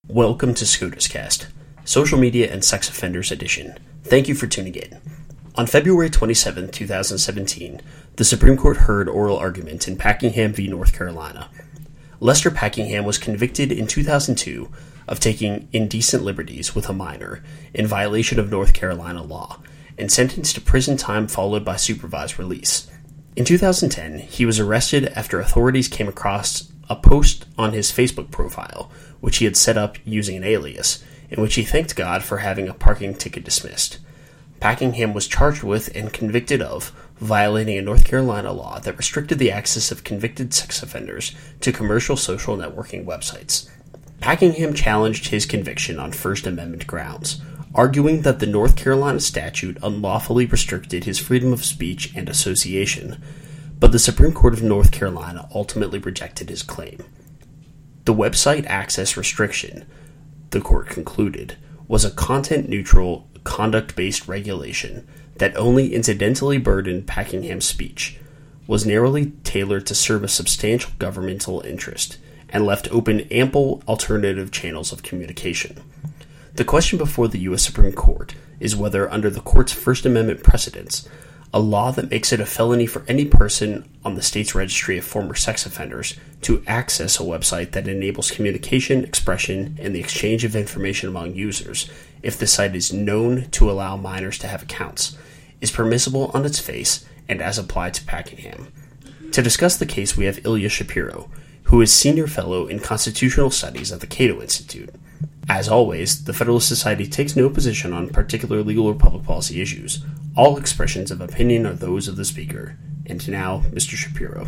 Welcome to SCOTUS Cast, Social Media and Sex Offenders Edition. Thank you for tuning in. On February 27, 2017, the Supreme Court heard oral argument in Packingham v. North Carolina. Lester Packingham was convicted in 2002 of taking indecent liberties with a minor in violation of North Carolina law and sentenced to prison time followed by supervised release. In 2010, he was arrested after authorities came across a post on his Facebook profile, which he had set up using an alias, in which he thanked God for having a parking ticket dismissed. Packingham was charged with and convicted of violating a North Carolina law that restricted the access of convicted sex offenders to commercial social networking websites. Packingham challenged his conviction on First Amendment grounds, arguing that the North Carolina statute unlawfully restricted his freedom of speech and association, but the Supreme Court of North Carolina ultimately rejected his claim. The website access restriction, the court concluded, was a content-neutral, conduct-based regulation that only incidentally burdened Packingham's speech, was narrowly tailored to serve a substantial governmental interest, and left open ample alternative channels of communication. The question before the U.S. Supreme Court is whether, under the court's First Amendment precedents, a law that makes it a felony for any person on the state's registry of former sex offenders to access a website that enables communication, expression, and the exchange of information among users, if the site is known to allow minors to have accounts, is permissible on its face and as applied to Packingham. To discuss the case, we have Ilya Shapiro, who is Senior Fellow in Constitutional Studies at the Cato Institute. As always, the Federalist Society takes no position on particular legal or public policy issues. All expressions of opinion are those of the speaker. And now, Mr. Shapiro.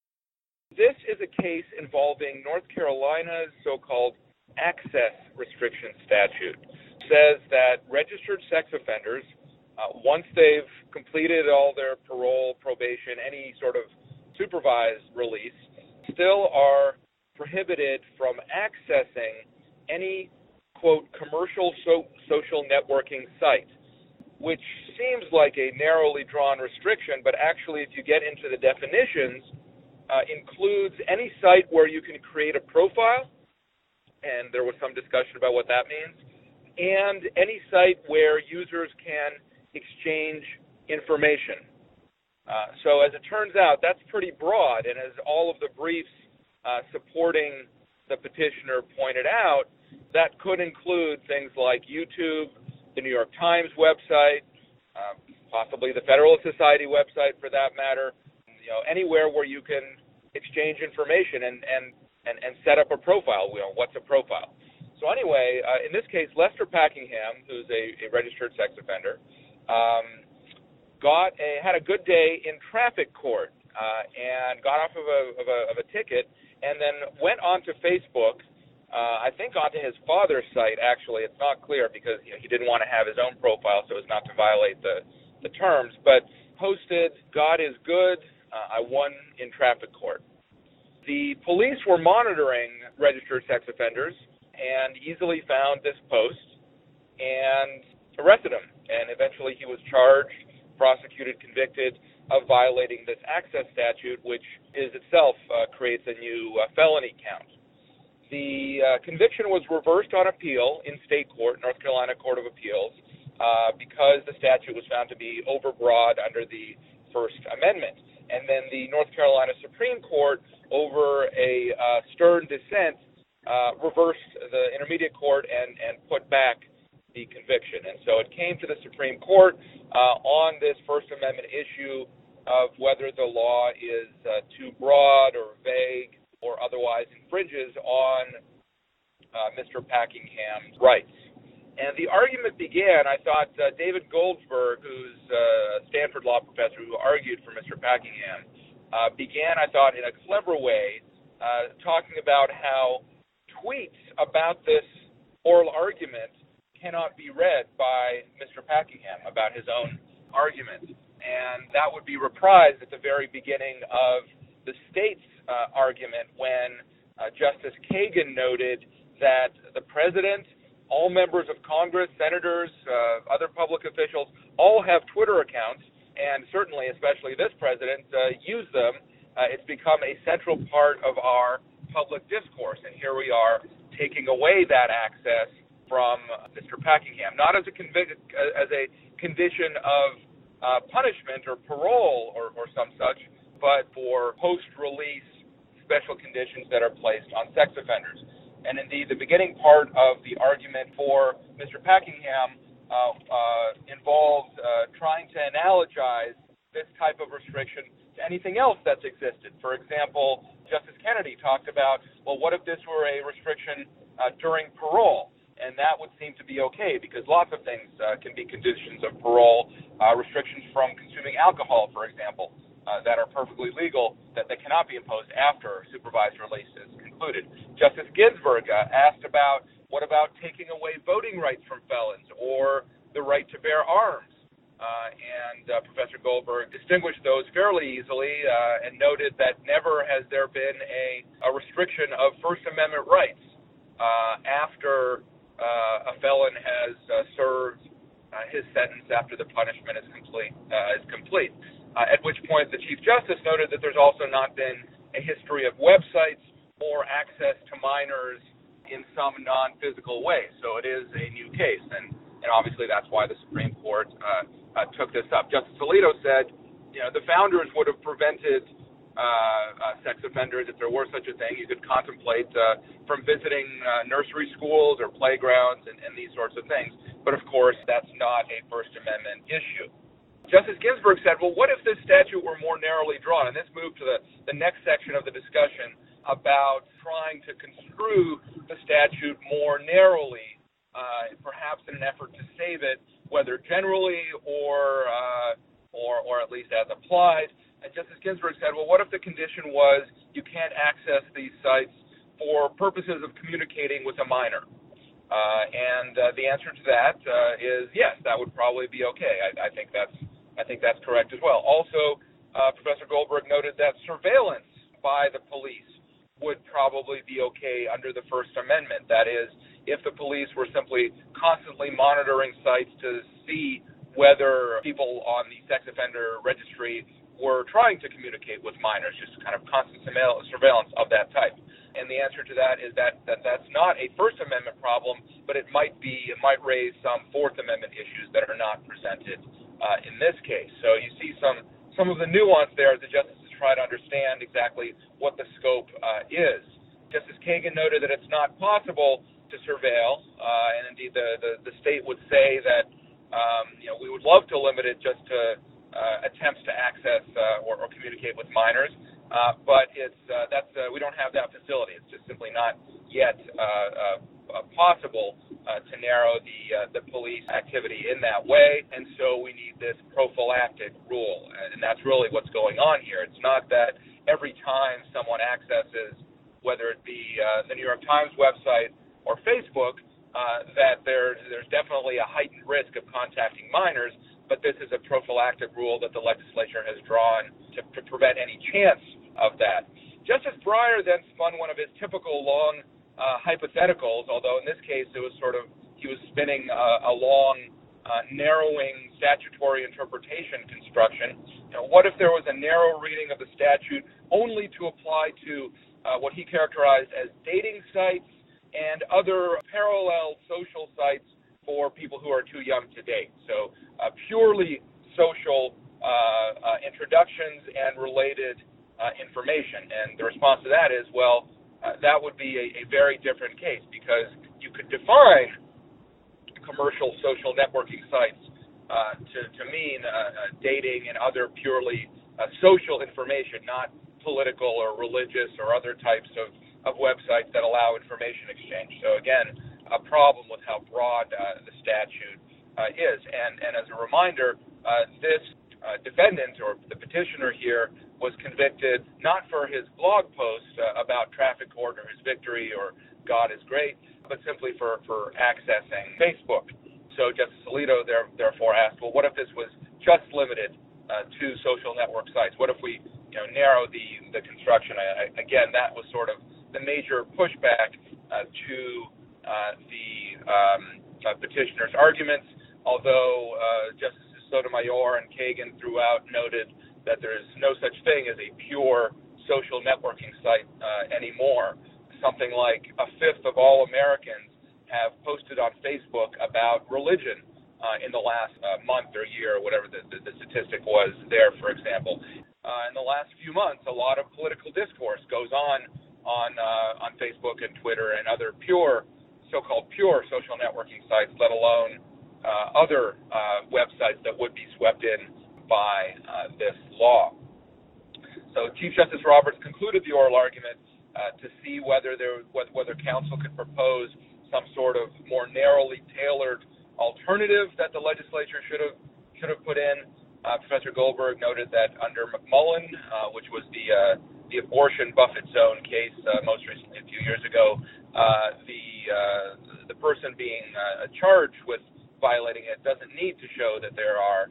This is a case involving North Carolina's so-called access restriction statute. It says that registered sex offenders, once they've completed all their parole, probation, any sort of supervised release, still are prohibited from accessing any, quote, commercial social networking site, which seems like a narrowly drawn restriction, but actually if you get into the definitions, includes any site where you can create a profile, and there was some discussion about what that means, and any site where users can exchange information. So as it turns out, that's pretty broad, and as all of the briefs supporting the petitioner pointed out, that could include things like YouTube, the New York Times website, possibly the Federalist Society website for that matter, anywhere where you can exchange information and set up a profile. What's a profile? So anyway, in this case, Lester Packingham, who's a registered sex offender, had a good day in traffic court and got off of a ticket, and then went onto Facebook. I think onto his father's site, actually. It's not clear because he didn't want to have his own profile so as not to violate the terms, but posted, "God is good, I won in traffic court." The police were monitoring registered sex offenders and easily found this post and arrested him, and eventually he was charged, prosecuted, convicted of violating this access statute, which is itself creates a new felony count. The conviction was reversed on appeal in state court, North Carolina Court of Appeals, because the statute was found to be overbroad under the First Amendment. And then the North Carolina Supreme Court, over a stern dissent, reversed the intermediate court and put back the conviction. And so it came to the Supreme Court on this First Amendment issue of whether the law is too broad or vague or otherwise infringes on Mr. Packingham's rights. And the argument began, I thought, David Goldsberg, who's a Stanford law professor who argued for Mr. Packingham, began, I thought, in a clever way, talking about how tweets about this oral argument cannot be read by Mr. Packingham about his own argument. And that would be reprised at the very beginning of the state's argument when Justice Kagan noted that the president, all members of Congress, senators, other public officials, all have Twitter accounts, and certainly, especially this president, use them. It's become a central part of our public discourse, and here we are taking away that access from Mr. Packingham, not as a condition of punishment or parole or some such, but for post-release special conditions that are placed on sex offenders. And indeed, the beginning part of the argument for Mr. Packingham involved trying to analogize this type of restriction to anything else that's existed. For example, Justice Kennedy talked about, well, what if this were a restriction during parole? And that would seem to be okay because lots of things can be conditions of parole, restrictions from consuming alcohol, for example, that are perfectly legal that cannot be imposed after supervised release is concluded. Justice Ginsburg asked about what about taking away voting rights from felons or the right to bear arms? And Professor Goldberg distinguished those fairly easily and noted that never has there been a restriction of First Amendment rights after a felon has served his sentence after the punishment is complete. At which point the Chief Justice noted that there's also not been a history of websites or access to minors in some non-physical way. So it is a new case, and obviously that's why the Supreme Court took this up. Justice Alito said, the founders would have prevented sex offenders, if there were such a thing. You could contemplate from visiting nursery schools or playgrounds and these sorts of things. But of course, that's not a First Amendment issue. Justice Ginsburg said, well, what if this statute were more narrowly drawn? And this moved to the next section of the discussion about trying to construe the statute more narrowly, perhaps in an effort to save it, whether generally or at least as applied. And Justice Ginsburg said, well, what if the condition was you can't access these sites for purposes of communicating with a minor? And the answer to that is yes, that would probably be okay. I think that's correct as well. Also, Professor Goldberg noted that surveillance by the police would probably be okay under the First Amendment. That is, if the police were simply constantly monitoring sites to see whether people on the sex offender registry were trying to communicate with minors, just kind of constant surveillance of that type. And the answer to that is that that's not a First Amendment problem, but it might raise some Fourth Amendment issues that are not presented in this case. So you see some of the nuance there as the justices try to understand exactly what the scope is. Justice Kagan noted that it's not possible to surveil, and indeed the state would say that we would love to limit it just to attempts to access or communicate with minors, but we don't have that facility. It's just simply not yet possible to narrow the police activity in that way, and so we need this prophylactic rule, and that's really what's going on here. It's not that every time someone accesses, whether it be the New York Times website or Facebook, that there's definitely a heightened risk of contacting minors, but this is a prophylactic rule that the legislature has drawn to prevent any chance of that. Justice Breyer then spun one of his typical long hypotheticals, although in this case he was spinning a long, narrowing statutory interpretation construction. What if there was a narrow reading of the statute only to apply to what he characterized as dating sites and other parallel social sites for people who are too young to date? So purely social introductions and related information. And the response to that is, well, that would be a very different case, because you could define commercial social networking sites to mean dating and other purely social information, not political or religious or other types of websites that allow information exchange. So again, a problem with how broad the statute is. And as a reminder, this defendant, or the petitioner here, was convicted not for his blog post about traffic court or his victory or God is great, but simply for accessing Facebook. So Justice Alito therefore asked, well, what if this was just limited to social network sites? What if we narrow the construction? Again, that was sort of the major pushback to the petitioner's arguments, although Justices Sotomayor and Kagan throughout noted that there is no such thing as a pure social networking site anymore. something like a fifth of all Americans have posted on Facebook about religion in the last month or year, or whatever the statistic was there, for example. In the last few months, a lot of political discourse goes on Facebook and Twitter and other so-called pure social networking sites, let alone other websites that would be swept in by this law. So Chief Justice Roberts concluded the oral argument to see whether counsel could propose some sort of more narrowly tailored alternative that the legislature should have put in. Professor Goldberg noted that under McMullen, which was the abortion Buffett zone case most recently a few years ago, the person being charged with violating it doesn't need to show that there are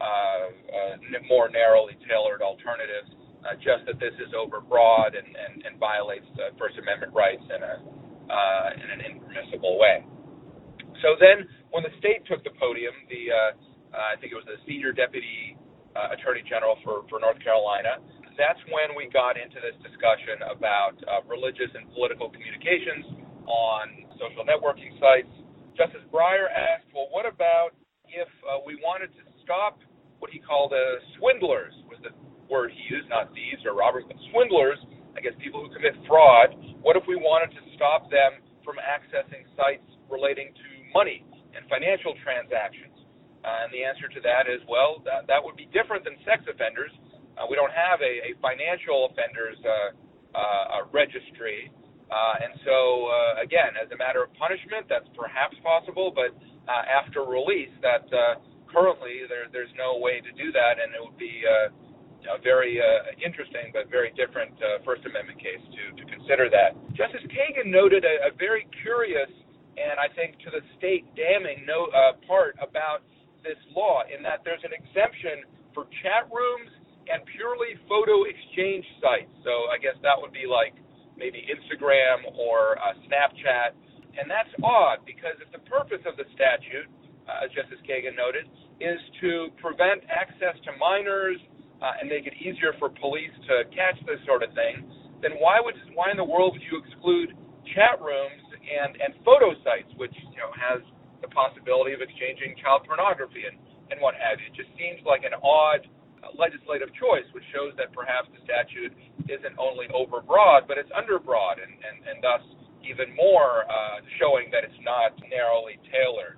more narrowly tailored alternatives, just that this is overbroad and violates First Amendment rights in an impermissible way. So then, when the state took the podium, I think it was the senior deputy attorney general for North Carolina, that's when we got into this discussion about religious and political communications on social networking sites. Justice Breyer asked, well, what about if we wanted to stop what he called swindlers, was the word he used, not thieves or robbers, but swindlers, I guess people who commit fraud. What if we wanted to stop them from accessing sites relating to money and financial transactions? And the answer to that is, well, that would be different than sex offenders. We don't have a financial offenders registry. And so, again, as a matter of punishment, that's perhaps possible, but after release, that currently there's no way to do that, and it would be a very interesting but very different First Amendment case to consider that. Justice Kagan noted a very curious and I think to the state damning part about this law, in that there's an exemption for chat rooms and purely photo exchange sites. So I guess that would be like maybe Instagram or Snapchat. And that's odd, because if the purpose of the statute, as Justice Kagan noted, is to prevent access to minors and make it easier for police to catch this sort of thing, then why in the world would you exclude chat rooms and photo sites, which has the possibility of exchanging child pornography and what have you? It just seems like an odd legislative choice, which shows that perhaps the statute isn't only overbroad, but it's underbroad, and thus even more showing that it's not narrowly tailored.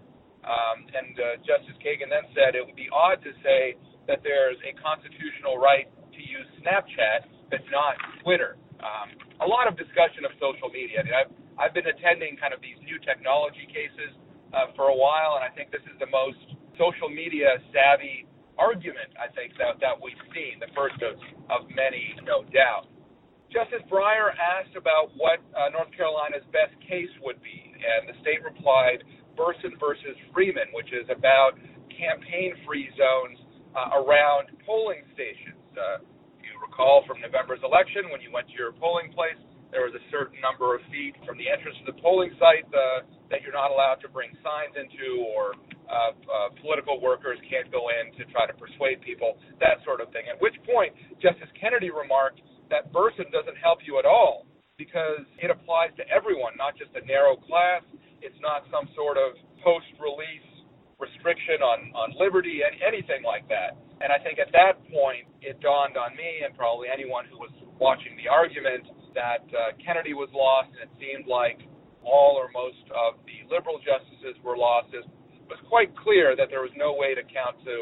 Justice Kagan then said it would be odd to say that there's a constitutional right to use Snapchat, but not Twitter. A lot of discussion of social media. I mean, I've been attending kind of these new technology cases for a while, and I think this is the most social media savvy argument, I think, that we've seen, the first of many, no doubt. Justice Breyer asked about what North Carolina's best case would be, and the state replied, Burson versus Freeman, which is about campaign-free zones around polling stations. If you recall from November's election, when you went to your polling place, there was a certain number of feet from the entrance to the polling site that you're not allowed to bring signs into, or political workers can't go in to try to persuade people, that sort of thing. At which point, Justice Kennedy remarked that Burson doesn't help you at all, because it applies to everyone, not just a narrow class. It's not some sort of post-release restriction on liberty, anything like that. And I think at that point, it dawned on me, and probably anyone who was watching the argument, that Kennedy was lost, and it seemed like all or most of the liberal justices were lost. It was quite clear that there was no way to count to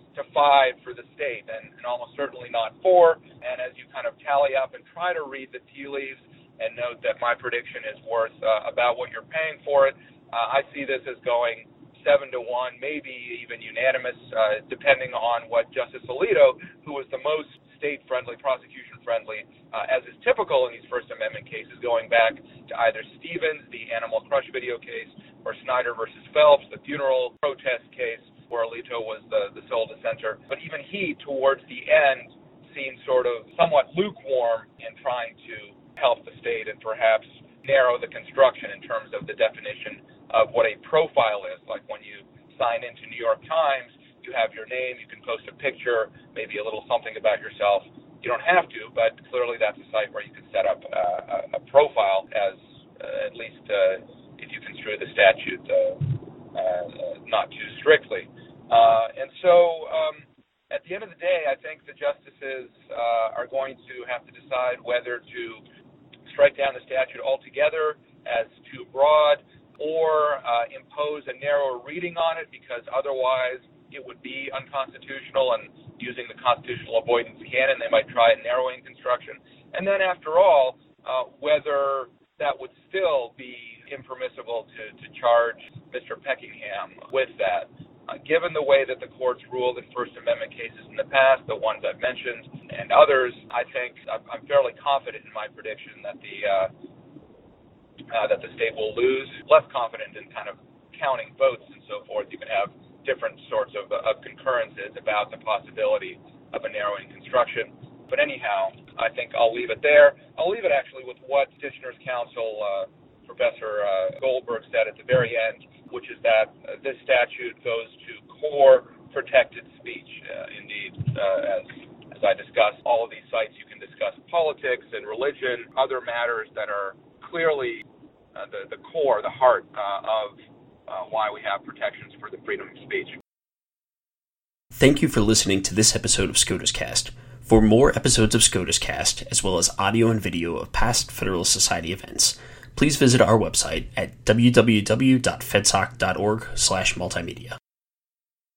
5 for the state, and almost certainly not 4. And as you kind of tally up and try to read the tea leaves and note that my prediction is worth about what you're paying for it, I see this as going 7-1, maybe even unanimous, depending on what Justice Alito, who was the most state-friendly, prosecution-friendly, as is typical in these First Amendment cases, going back to either Stevens, the Animal Crush video case, or Snyder versus Phelps, the funeral protest case, where Alito was the sole dissenter. But even he, towards the end, seemed sort of somewhat lukewarm in trying to help the state and perhaps narrow the construction in terms of the definition of what a profile is. Like when you sign into New York Times, you have your name, you can post a picture, maybe a little something about yourself, You don't have to, but clearly that's a site where you could set up a profile as at least if you construe the statute not too strictly. And so at the end of the day, I think the justices are going to have to decide whether to strike down the statute altogether as too broad or impose a narrower reading on it, because otherwise it would be unconstitutional, and using the constitutional avoidance canon, they might try a narrowing construction. And then after all, whether that would still be impermissible to charge Mr. Peckingham with that. Given the way that the courts ruled in First Amendment cases in the past, the ones I've mentioned, and others, I think I'm fairly confident in my prediction that the state will lose. Less confident in kind of counting votes and so forth. You can have different sorts of concurrences about the possibility of a narrowing construction. But anyhow, I think I'll leave it there. I'll leave it actually with what Petitioner's Counsel, Professor Goldberg, said at the very end, which is that this statute goes to core protected speech. Indeed, as I discussed, all of these sites you can discuss politics and religion, other matters that are clearly the core, the heart of why we have protections for the freedom of speech. Thank you for listening to this episode of SCOTUS Cast. For more episodes of SCOTUS Cast, as well as audio and video of past Federalist Society events, please visit our website at www.fedsoc.org/multimedia.